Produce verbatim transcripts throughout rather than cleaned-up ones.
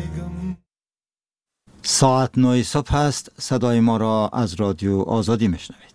ساعت نه صبح است. صدای ما را از رادیو آزادی میشنوید.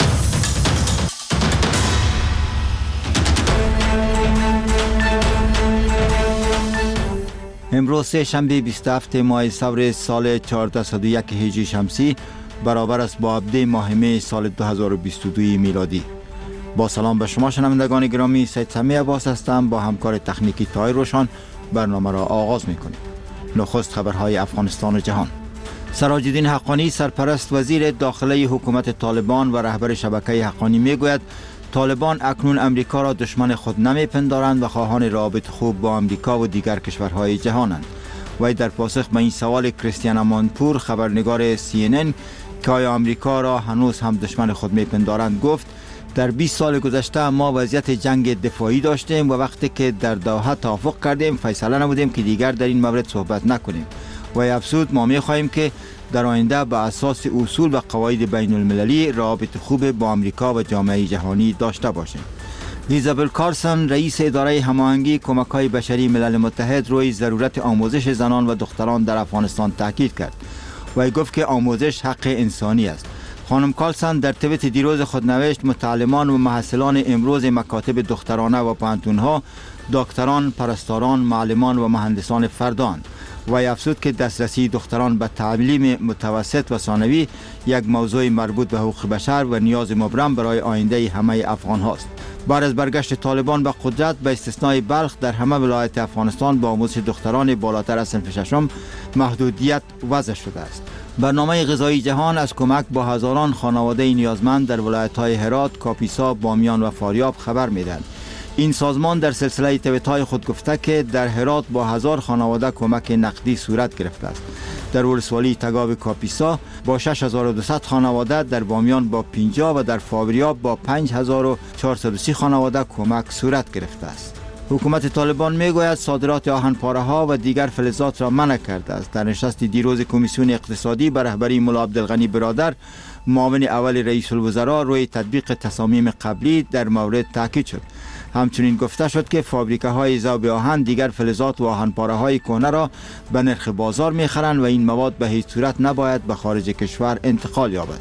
امروز سه شنبه بیست و هفتم ماه ثور سال چهارصد و یک هجری شمسی برابر است با هفدهم ماه می سال دو هزار و بیست و دو میلادی. با سلام به شما شنوندگان گرامی، سید سمی عباس هستم. با همکار تکنیکی طاهر روشن برنامه را آغاز میکنیم. نخست خبرهای افغانستان و جهان. سراج الدین حقانی سرپرست وزیر داخلی حکومت طالبان و رهبر شبکه حقانی میگوید طالبان اکنون امریکا را دشمن خود نمیپندارند و خواهان رابط خوب با امریکا و دیگر کشورهای جهانند. وی در پاسخ به این سوال کریستیان امانپور خبرنگار سی ان ان که آیا امریکا را هنوز هم دشمن خود میپندارند گفت در بیست سال گذشته ما وضعیت جنگ دفاعی داشتیم و وقتی که در دوحه توافق کردیم فیصله نمودیم که دیگر در این مورد صحبت نکنیم. و افزود ما می خواهیم که در آینده به اساس اصول و قواعد بین المللی رابط خوب با امریکا و جامعه جهانی داشته باشیم. ایزابل کارسون رئیس اداره هماهنگی کمک‌های بشری ملل متحد روی ضرورت آموزش زنان و دختران در افغانستان تاکید کرد و گفت که آموزش حق انسانی است. خانم کارسون در توییت دیروز خود نوشت متعلمان و محصلان امروز مکاتب دخترانه و پانتون‌ها دکتران، پرستاران، معلمان و مهندسان فردان. و افزود که دسترسی دختران به تعلیم متوسط و ثانوی یک موضوع مربوط به حقوق بشر و نیاز مبرم برای آینده همه افغان هاست. بعد از برگشت طالبان به قدرت به استثنای بلخ در همه ولایت افغانستان با آموزش دختران بالاتر از صنف ششم محدودیت وضع شده است. برنامه غذایی جهان از کمک با هزاران خانواده نیازمند در ولایت‌های هرات، کاپیسا، بامیان و فاریاب خبر می‌دهد. این سازمان در سلسله توییت‌های خود گفته که در هرات با هزار خانواده کمک نقدی صورت گرفته است. در ولسوالی تگاو کاپیسا با شش هزار و دویست خانواده، در بامیان با پنجاه و در فاریاب با پنج هزار و چهارصد و سی خانواده کمک صورت گرفته است. حکومت طالبان میگوید صادرات آهن‌پاره ها و دیگر فلزات را منع کرده است. در نشست دیروز کمیسیون اقتصادی به رهبری ملا عبدالغنی برادر معاون اول رئیس الوزراء روی تطبیق تصامیم قبلی در مورد تاکید شد. همچنین گفته شد که فابریکه های ذوب آهن دیگر فلزات و آهن‌پاره های کهنه را به نرخ بازار می‌خرند و این مواد به هیچ صورت نباید به خارج کشور انتقال یابد.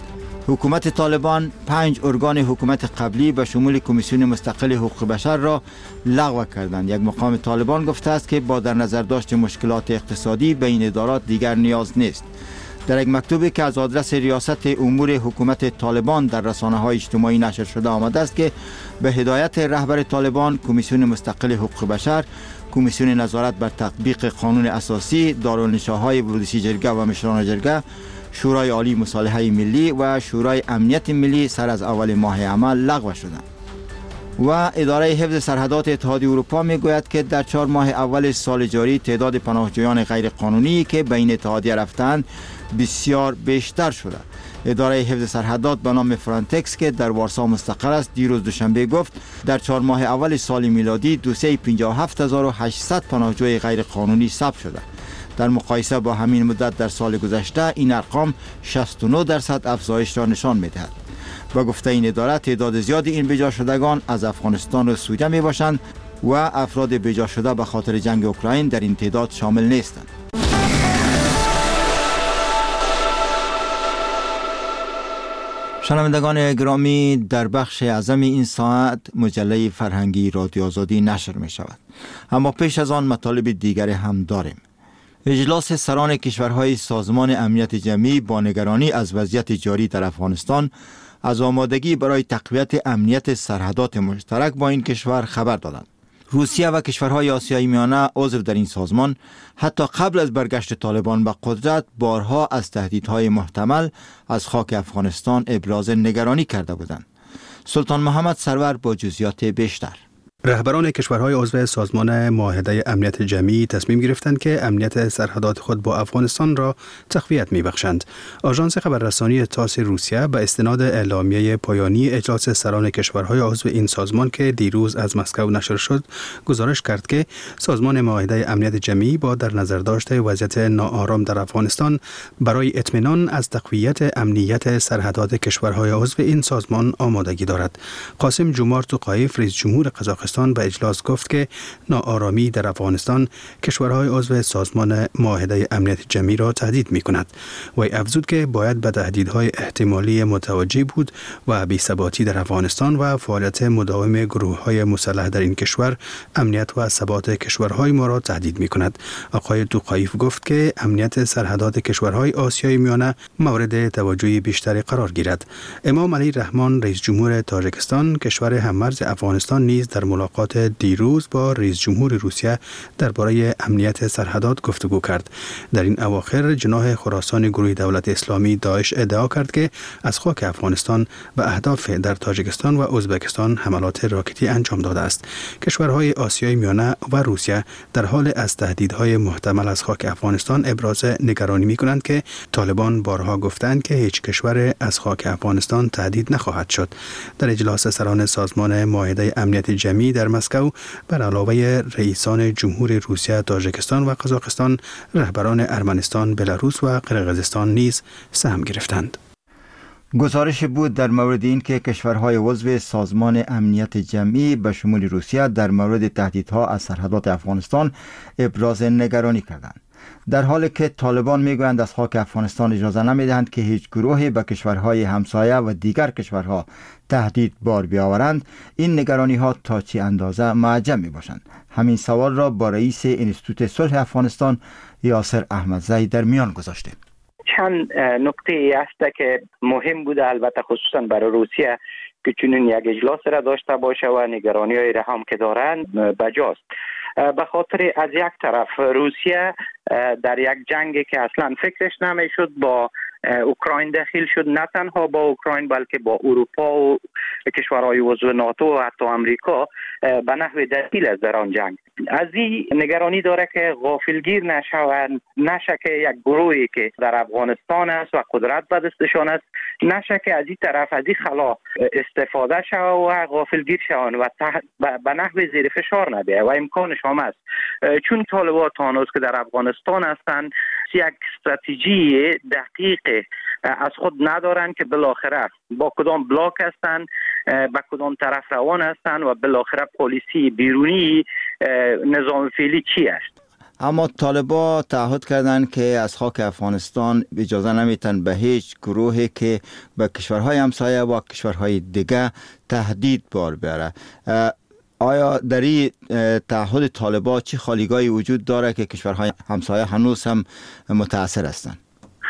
حکومت طالبان پنج ارگان حکومت قبلی به شمول کمیسیون مستقل حقوق بشر را لغو کردند. یک مقام طالبان گفته است که با در نظر داشت مشکلات اقتصادی به این ادارات دیگر نیاز نیست. در یک مکتوبی که از آدرس ریاست امور حکومت طالبان در رسانه‌های اجتماعی نشر شده آمده است که به هدایت رهبر طالبان کمیسیون مستقل حقوق بشر، کمیسیون نظارت بر تطبیق قانون اساسی، دارالنشاهای ولسی جرگه و مشران جرگه، شورای عالی مصالحه ملی و شورای امنیت ملی سر از اول ماه عمل لغو شدند. و اداره حفظ سرحدات اتحادیه اروپا میگوید که در چهار ماه اول سال جاری تعداد پناهجویان غیر قانونی که به این اتحادیه رفتند بسیار بیشتر شده. اداره حفظ سرحدات به نام فرانتکس که در وارسا مستقر است دیروز دوشنبه گفت در چهار ماه اول سال میلادی دویست و پنجاه و هفت هزار و هشتصد پناهجوی غیر قانونی ثبت شده. در مقایسه با همین مدت در سال گذشته این ارقام شصت و نه درصد افزایش را نشان می‌دهد. و گفته این اداره تعداد زیادی این بجا شدگان از افغانستان و سوریه می باشند و افراد بجا شده به خاطر جنگ اوکراین در این تعداد شامل نیستند. شنوندگان گرامی، در بخش اعظم این ساعت مجله فرهنگی رادیو آزادی نشر می شود. اما پیش از آن مطالب دیگر هم داریم. اجلاس سران کشورهای سازمان امنیت جمعی با نگرانی از وضعیت جاری در افغانستان از آمادگی برای تقویت امنیت سرحدات مشترک با این کشور خبر دادند. روسیه و کشورهای آسیای میانه عضو در این سازمان حتی قبل از برگشت طالبان به قدرت بارها از تهدیدهای محتمل از خاک افغانستان ابراز نگرانی کرده بودند. سلطان محمد سرور با جزئیات بیشتر. رهبران کشورهای عضو سازمان معاهده امنیت جمعی تصمیم گرفتند که امنیت سرحدات خود با افغانستان را تقویت می‌بخشند. آژانس خبررسانی تاس روسیه به استناد اعلامیه پایانی اجلاس سران کشورهای عضو این سازمان که دیروز از مسکو نشر شد، گزارش کرد که سازمان معاهده امنیت جمعی با در نظر داشته وضعیت ناآرام در افغانستان برای اطمینان از تقویت امنیت سرحدات کشورهای عضو این سازمان آمادگی دارد. قاسم جومار توقایف، رئیس جمهور قزاقستان قزاقستان به اجلاس گفت که ناآرامی در افغانستان کشورهای عضو سازمان معاهده امنیت جمعی را تهدید می کند. وی افزود که باید به تهدیدهای احتمالی متوجه بود و بی‌ثباتی در افغانستان و فعالیت مداوم گروه‌های مسلح در این کشور امنیت و ثبات کشورهای ما را تهدید می کند. آقای توقایف گفت که امنیت سرحدات کشورهای آسیای میانه مورد توجه بیشتری قرار گیرد. امام علی رحمان رئیس جمهور تاجیکستان کشور هممرز افغانستان نیز در ملاقات دیروز با رئیس جمهور روسیه درباره امنیت سرحدات گفتگو کرد. در این اواخر جناح خراسان گروه دولت اسلامی داعش ادعا کرد که از خاک افغانستان به اهداف در تاجیکستان و ازبکستان حملات راکتی انجام داده است. کشورهای آسیای میانه و روسیه در حال از تهدیدهای محتمل از خاک افغانستان ابراز نگرانی می کنند که طالبان بارها گفتند که هیچ کشور از خاک افغانستان تهدید نخواهد شد. در اجلاس سران سازمان معاهده امنیت جمعی در مسکو بر علاوه رئیسان جمهور روسیه، تاجیکستان و قزاقستان، رهبران ارمنستان، بلاروس و قرقیزستان نیز سهم گرفتند. گزارش بود در مورد این که کشورهای عضو سازمان امنیت جمعی به شمول روسیه در مورد تهدیدها از سرحدات افغانستان ابراز نگرانی کردند، در حالی که طالبان میگویند از خاک افغانستان اجازه نمیدهند که هیچ گروهی به کشورهای همسایه و دیگر کشورها تهدید بار بیاورند. این نگرانی ها تا چه اندازه معجم می باشند؟ همین سوال را با رئیس انستیتوت صلح افغانستان یاسر احمدزی در میان گذاشته. چند نکته است که مهم بوده، البته خصوصا برای روسیه که چنین یک اجلاس را داشته باشه و نگرانی های را هم که دارند بجاست. به خاطر از یک طرف روسیه در یک جنگی که اصلا فکرش نمیشد با اوکراین داخل شد، نه تنها با اوکراین بلکه با اروپا و کشورهای عضو ناتو و حتی امریکا به نحو دخیل از در آن جنگ. از این نگرانی داره که غافلگیر نشوند، نشه که یک گروهی که در افغانستان است و قدرت به دستشان است، نشه که از این طرف از این خلا استفاده شود و غافلگیر شوند و به نحو زیر فشار نبیه و امکانش هم است. چون طالبان هنوز که در افغانستان هستند یک استراتژی دقیق از خود ندارند که بالاخره با کدام بلاک هستند، با کدام طرف روان هستند و بالاخره پالیسی بیرونی نظام فعلی چی است. اما طالبان تعهد کردند که از خاک افغانستان اجازه نمیتن به هیچ گروهی که به کشورهای همسایه و کشورهای دیگه تهدید بار بیاره. آیا در این تعهد طالبان چه خالیگاهی وجود داره که کشورهای همسایه هنوز هم متاثر هستند؟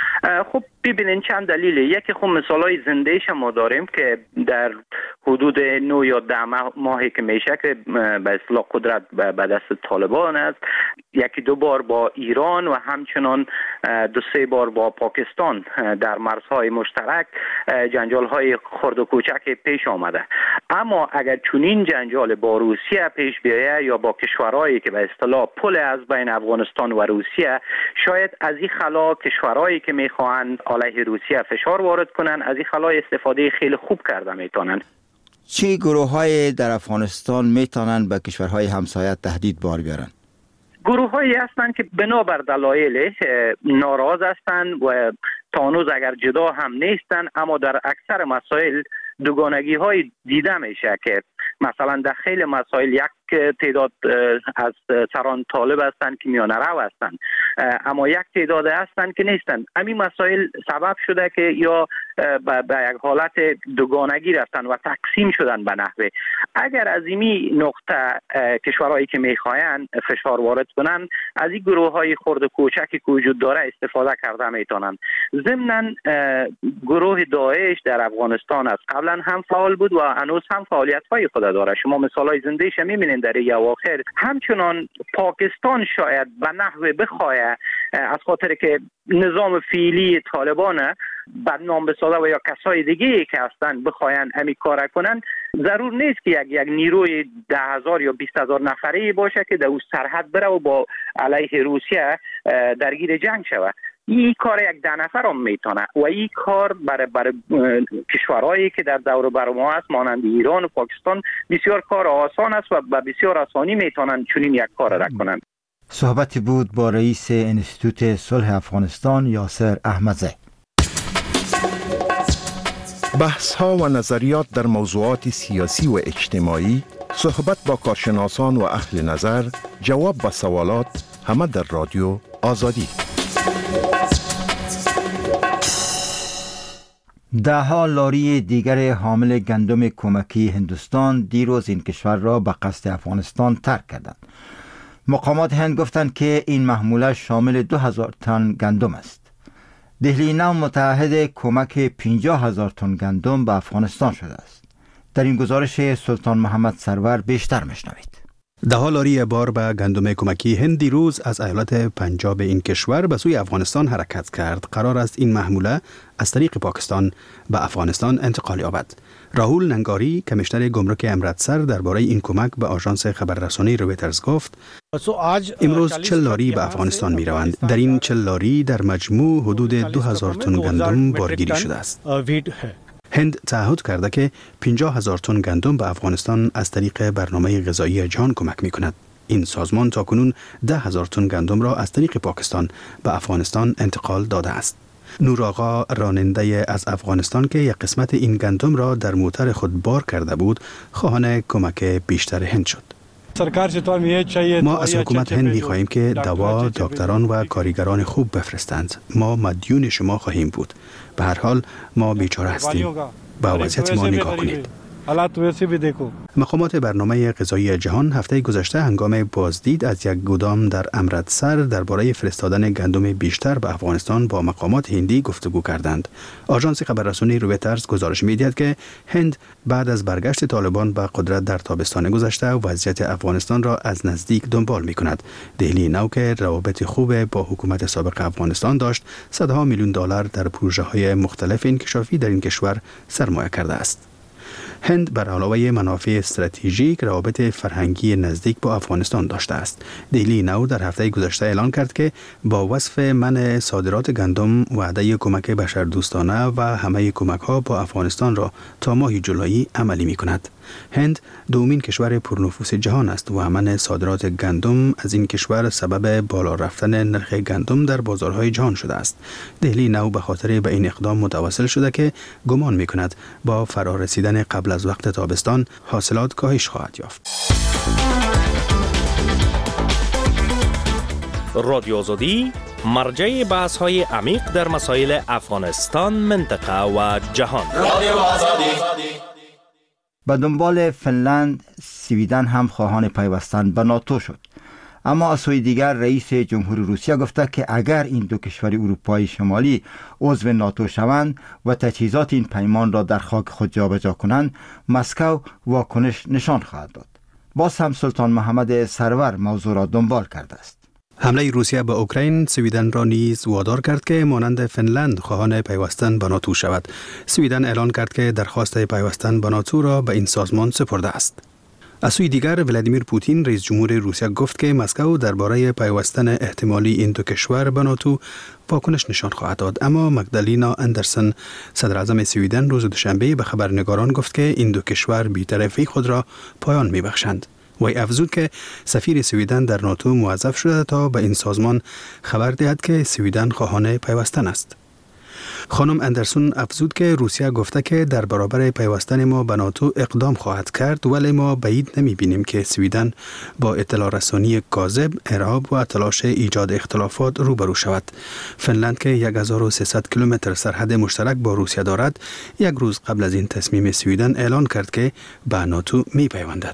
خب ببینین چند دلیله. یکی خب مثالای زندهش ما داریم که در حدود نه یا ده ماهی که میشه که به اصطلاح قدرت به دست طالبان است، یکی دو بار با ایران و همچنان دو سه بار با پاکستان در مرزهای مشترک جنجال های خرد و کوچک پیش آمده. اما اگر چنین جنجال با روسیه پیش بیاید یا با کشورهایی که به اصطلاح پل از بین افغانستان و روسیه، شاید از این خلا کشورهایی که میخواهند علیه روسیه فشار وارد کنن از این خلا استفاده خیلی خوب کرده میتونن. چه گروه های در افغانستان میتونن به کشورهای همسایه تهدید بار بیارن؟ گروه هایی هستند که بنابر دلایل ناراض هستند و تا هنوز اگر جدا هم نیستن، اما در اکثر مسائل دوگانگی های دیده میشه که مثلا در خیلی مسائل یک تعداد از سران طالب هستند که میانه رو هستند، اما یک تعداد هستند که نیستند. همین مسائل سبب شده که یا به یک حالت دوگانگی رفتن و تقسیم شدن به نحوه. اگر از این نقطه کشورهایی که میخواین فشار وارد کنن از این گروه های خرد و کوچکی که وجود داره استفاده کرده میتونن. ضمن گروه داعش در افغانستان است، قبلا هم فعال بود و هنوز هم فعالیت های خود داره. شما مثالای زندهش میبینید در این اواخر. همچنان پاکستان شاید به نحوه بخواه از خاطر که نظام فعلی طالبان بدنام بسازه و یا کسای دیگه که هستن بخواین امی کار کنن، ضرور نیست که یک یک نیروی ده هزار یا بیست هزار نفری باشه که در اون سرحد بره و با علیه روسیه درگیر جنگ شود. این کار یک ده نفر هم میتونه و این کار برای برای کشورهایی که در دور بر ما هست مانند ایران و پاکستان بسیار کار آسان است و به بسیار آسانی میتونن چنین یک کار را کنند. صحبتی بود با رئیس انستیتوت صلح افغانستان یاسر احمدزی. بحث ها و نظریات در موضوعات سیاسی و اجتماعی صحبت با کارشناسان و اهل نظر، جواب به سوالات، همه در رادیو آزادی. ده ها لاری دیگر حامل گندم کمکی هندوستان دیروز این کشور را به قصد افغانستان ترک کردند. مقامات هند گفتند که این محموله شامل دو هزار تن گندم است. دهلی نو متعهد کمک پنجاه هزار تن گندم به افغانستان شده است. در این گزارش سلطان محمد سرور بیشتر میشنوید. ده ها لاری بار به گندم کمکی هند دیروز از ایالت پنجاب این کشور به سوی افغانستان حرکت کرد. قرار است این محموله از طریق پاکستان به افغانستان انتقال یابد. راهول ننگاری کمیشنر گمرک امرتسر درباره این کمک به آژانس خبررسانی رویترز گفت: امروز چهل لاری به افغانستان می روند. در این چهل لاری در مجموع حدود دو هزار تن گندم بارگیری شده است. هند تعهد کرده که پنجاه هزار تن گندم به افغانستان از طریق برنامه غذایی جهان کمک می کند. این سازمان تاکنون ده هزار تن گندم را از طریق پاکستان به افغانستان انتقال داده است. نور آقا راننده از افغانستان که یک قسمت این گندم را در موتر خود بار کرده بود، خواهان کمک بیشتر هند شد. ما از حکومت هند می خواهیم که دوا، دکتران و کارگران خوب بفرستند. ما مدیون شما خواهیم بود. به هر حال ما بیچاره هستیم. با وضعیت ما نگاه کنید. مقامات برنامه غذایی جهان هفته گذشته هنگام بازدید از یک گودام در امرتسر درباره فرستادن گندم بیشتر به افغانستان با مقامات هندی گفتگو کردند. آژانس خبررسانی رویترز گزارش می‌دهد که هند بعد از برگشت طالبان به قدرت در تابستان گذشته وضعیت افغانستان را از نزدیک دنبال می‌کند. دهلی نو که روابط خوب با حکومت سابق افغانستان داشت، صدها میلیون دلار در پروژه‌های مختلف انکشافی در این کشور سرمایه کرده است. هند بر علاوه منافع استراتژیک روابط فرهنگی نزدیک با افغانستان داشته است. دهلی نو در هفته گذشته اعلان کرد که با وصف منع صادرات گندم وعده کمک بشردوستانه و همه کمک‌ها با افغانستان را تا ماه جولای عملی می‌کند. هند دومین کشور پرنفوذ جهان است و منع صادرات گندم از این کشور سبب بالا رفتن نرخ گندم در بازارهای جهان شده است. دهلی نو به خاطر به این اقدام متوسل شده که گمان می‌کند با فرارسیدن قبل از وقت تابستان حاصلات کاهش خواهد یافت. رادیو آزادی مرجع بحث‌های عمیق در مسائل افغانستان، منطقه و جهان. رادیو آزادی. به دنبال فنلند، سویدن هم خواهان پیوستن به ناتو شد. اما از سوی دیگر رئیس جمهور روسیه گفته که اگر این دو کشور اروپای شمالی عضو ناتو شوند و تجهیزات این پیمان را در خاک خود جابجا کنند، مسکو واکنش نشان خواهد داد. باز هم سلطان محمد سرور موضوع را دنبال کرده است. حمله روسیه به اوکراین سویدن را نیز وادار کرد که مانند فنلند خواهان پیوستن به ناتو شود. سویدن اعلان کرد که درخواست پیوستن به ناتو را به این سازمان سپرده است. از سوی دیگر ولادیمیر پوتین رئیس جمهور روسیه گفت که مسکو درباره پیوستن احتمالی این دو کشور به ناتو واکنش نشان خواهد داد. اما مگدالینا اندرسن صدر اعظم سویدن روز دوشنبه به خبرنگاران گفت که این دو کشور بی‌طرفی خود را پایان می‌بخشند. وی افزود که سفیر سویدن در ناتو موظف شده تا به این سازمان خبر دهد که سویدن خواهان پیوستن است. خانم اندرسون افزود که روسیه گفته که در برابر پیوستن ما به ناتو اقدام خواهد کرد، ولی ما بعید نمی بینیم که سویدن با اطلاع رسانی کاذب، ارهاب و تلاش ایجاد اختلافات روبرو شود. فنلند که هزار و سیصد کیلومتر سرحد مشترک با روسیه دارد، یک روز قبل از این تصمیم سویدن اعلان کرد که به ناتو می پیوندد.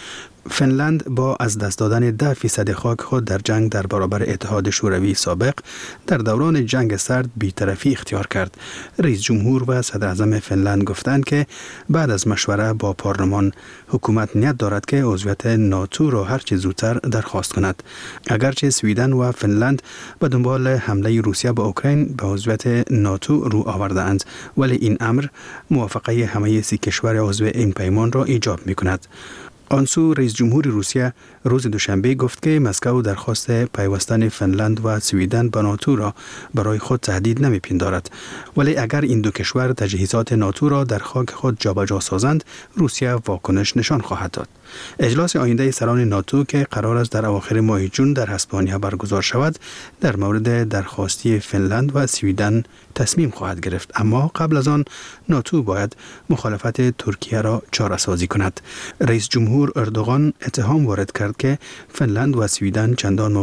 فنلند با از دست دادن ده فیصد خاک خود در جنگ در برابر اتحاد شوروی سابق در دوران جنگ سرد بی‌طرفی اختیار کرد. رئیس جمهور و صدر اعظم فنلند گفتند که بعد از مشوره با پارلمان حکومت نیت دارد که عضویت ناتو را هر چه زودتر درخواست کند. اگرچه سویدن و فنلند به دنبال حمله روسیه به اوکراین به عضویت ناتو رو آورده‌اند، ولی این امر موافقه همه سی کشور عضو این پیمان را ایجاب می‌کند. آنسو رئیس جمهور روسیه روز دوشنبه گفت که مسکو درخواست پیوستن فنلند و سویدن به ناتو را برای خود تهدید نمی‌پندارد، ولی اگر این دو کشور تجهیزات ناتو را در خاک خود جابجا سازند، روسیه واکنش نشان خواهد داد. اجلاس آینده سران ناتو که قرار است در اواخر ماه جون در اسپانیا برگزار شود، در مورد درخواستی فنلند و سویدن تصمیم خواهد گرفت، اما قبل از آن ناتو باید مخالفت ترکیه را چاره‌سازی کند. رئیس جمهور جمهور اردوغان اتهام وارد کرد که فنلند و سویدن چندان